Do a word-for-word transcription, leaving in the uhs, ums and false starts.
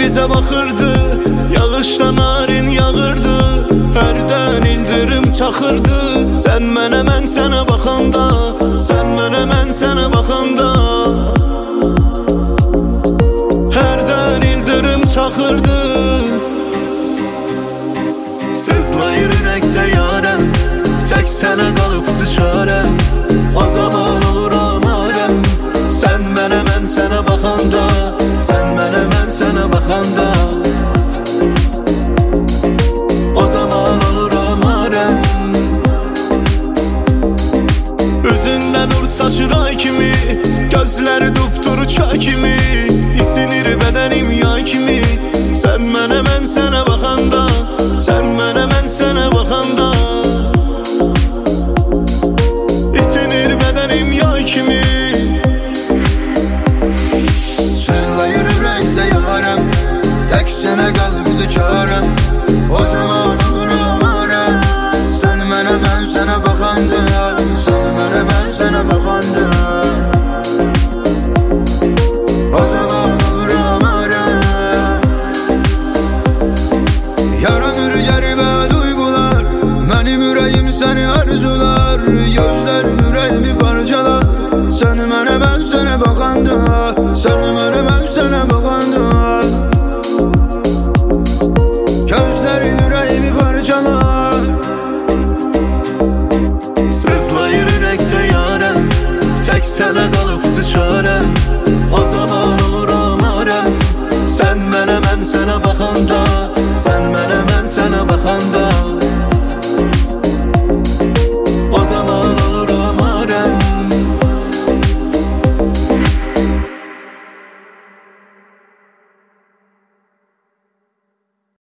bizə baxırdı, yağışda narin yağırdı, hərdən ildırım çaxırdı. Sən mənə, mən sənə baxanda, sən mənə, mən sənə baxanda, hərdən ildırım çaxırdı. Sızlayır ürəkdə yarəm, tək sənə qalıbdı çarəm. O zaman olur amarəm, sən mənə, mən sənə baxanda, sən mənə, mən sənə baxanda, o zaman olur amarəm. Üzündən nur saçır ay kimi, gözləri dupdur çay kimi, isinir bədənim yay kimi. Sən mənə, mən sənə baxanda, sən mənə, mən sənə baxanda, isinir bədənim yay kimi. Sızlayır ürəkdə yarəm, tək sənə qalbimdə çarəm. O zaman olur amarəm, sən mənə, mən sənə baxanda, sən mənə, mən sənə baxanda, o zaman olur amarəm. Yaranır qəribə duyğular, mənim ürəyim səni arzular, gözlərin ürəyimi parçalar. Sən mənə, mən sənə baxanda, sən mənə